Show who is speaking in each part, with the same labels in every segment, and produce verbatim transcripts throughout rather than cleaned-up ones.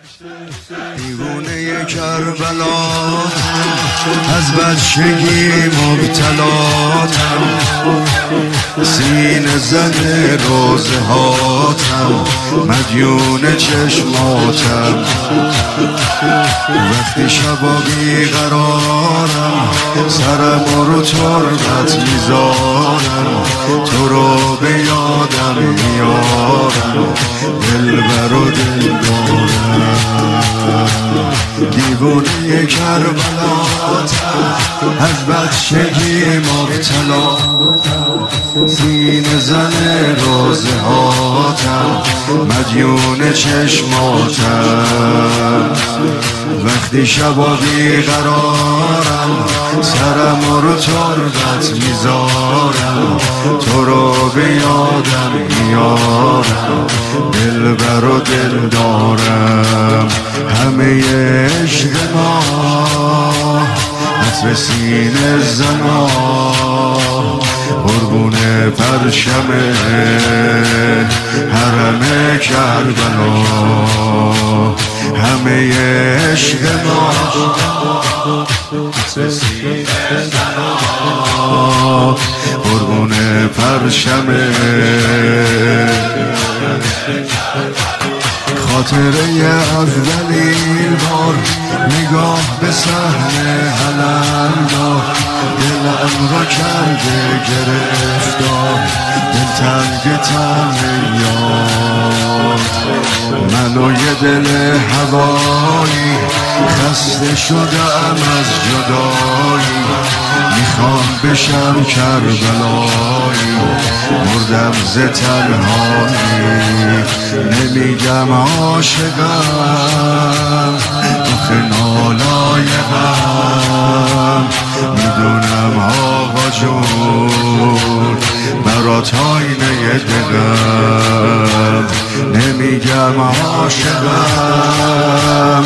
Speaker 1: دیوونه کربلا از بچگی مبتلاتم، سینه زن روزه هاتم، مدیون چشماتم. وقتی شبا بیقرارم سرم رو تربت میذارم، تو رو به یادم میارم، دلبر و دل دارم. دیوونه کربلاتم از بچگی مبتلا، سینه زن روزه هاتم، مدیون چشماتم. وقتی شبا بیقرارم سرم رو تربت میذارم، تو رو به یادم میارم، دلبر و دل دارم. همه عشق ما عطر سینه زنا، قربون پرشم حرم کربلا. همه عشق ما عطر سینه زنا، قربون پرشم. خاطره اولین بار نگاه به صحنه حلال‌دار، دلم را کرده گرفتار، دلتنگ طعم یار. من و یه دل هوایی خسته شدم از جدایی، میخوام بشم کربلایی، مردم ز تنهایی. نمیگم عاشقم آخه نالایقم، میدونم آقا جون برات آینه دلم. نمیگم عاشقم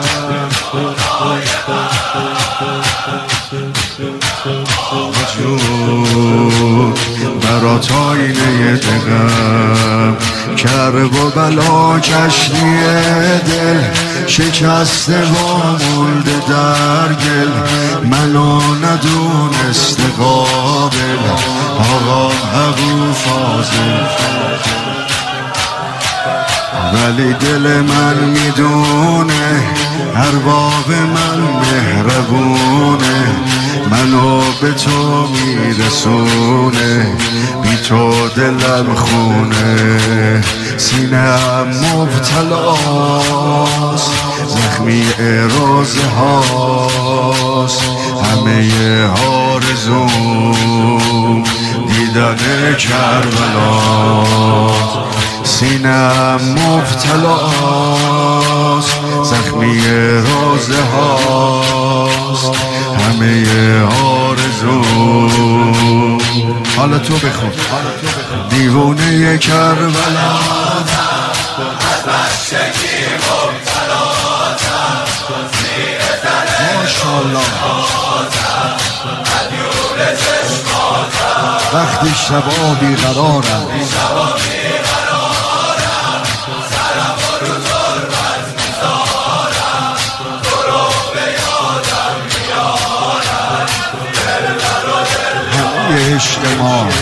Speaker 1: آقا جون برات آینه دلم. کرب و بلا کشتی دل شکسته و مولده در گل، منو ندونسته قابل آقا ابو فاضل. ولی دل من میدونه ارباب من مهربونه، منو به تو میرسونه، بی تو دلم خونه. سینه‌ام مبتلاست زخمی روزه هاست، همه آرزوم دیدن کربلاست. سینه‌ام مبتلاست زخمی روزه هاست، همه آرزوم. حالا تو بخون. دیوونه کربلاتم از بچگی مبتلاتم، سینه زن روزه هاتم، مدیون چشماتم. وقتی شبا بیقرارم عشق ما